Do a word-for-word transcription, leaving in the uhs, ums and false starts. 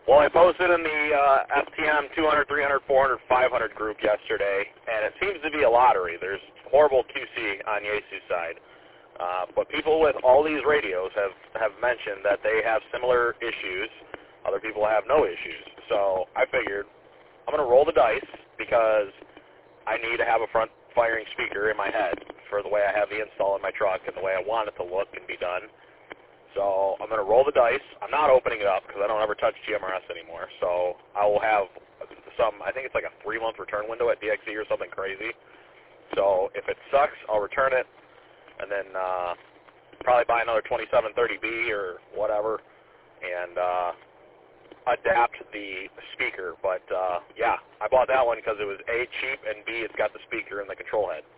Well, I posted in the uh, F T M two hundred, three hundred, four hundred, five hundred group yesterday, and it seems to be a lottery. There's horrible Q C on Yaesu's side. Uh, but people with all these radios have, have mentioned that they have similar issues. Other people have no issues. So I figured I'm going to roll the dice because I need to have a front-firing speaker in my head for the way I have the install in my truck and the way I want it to look and be done. So I'm going to roll the dice. I'm not opening it up because I don't ever touch G M R S anymore. So I will have some, I think it's like a three-month return window at D X E or something crazy. So if it sucks, I'll return it and then uh, probably buy another twenty-seven thirty B or whatever and uh, adapt the speaker. But, uh, yeah, I bought that one because it was A, cheap, and B, it's got the speaker and the control head.